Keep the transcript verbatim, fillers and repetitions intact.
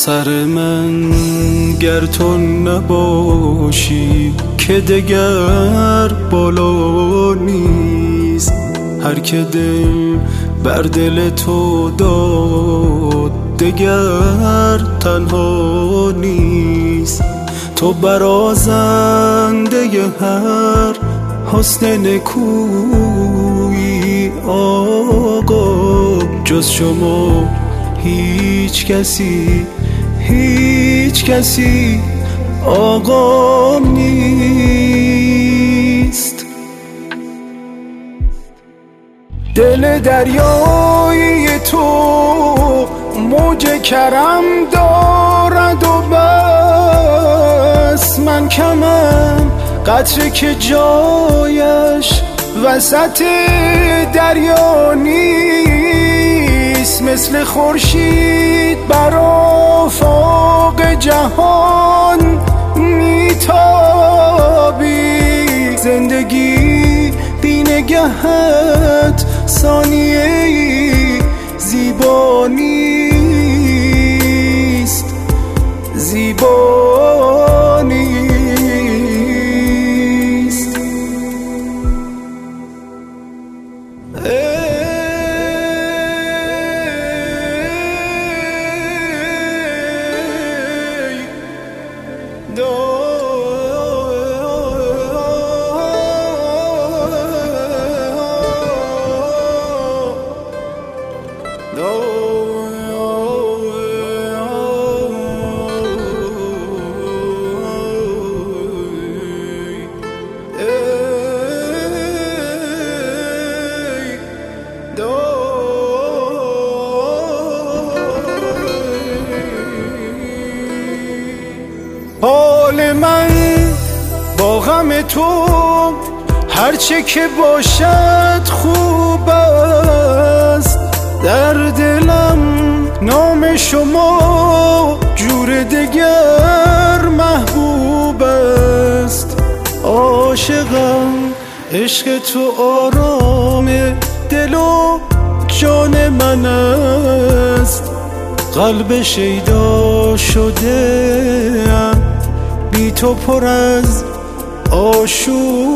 سر من گر تو نباشی که دگر بالا نیست. هر که دل بر دل تو داد دگر تنها نیست. تو برازنده هر حسن نکویی آقا، جز شما هیچ کسی هیچ کسی آقا نیست. دل دریایی تو موج کرم دارد و بس، من کمم قطره که جایش وسط دریا نیست. مثل خورشید بر آفاق جهان میتابی، زندگی بی نگهت ثانیه‌ای زیبا نیست، زیبا نیست. حال من با غم تو هرچه که باشد خوب است. در دلم نام شما جور دگر محبوب است. عاشقم عشق تو آرام دل و جان من است. قلب شیدا شده ام بی تو پر از آشوب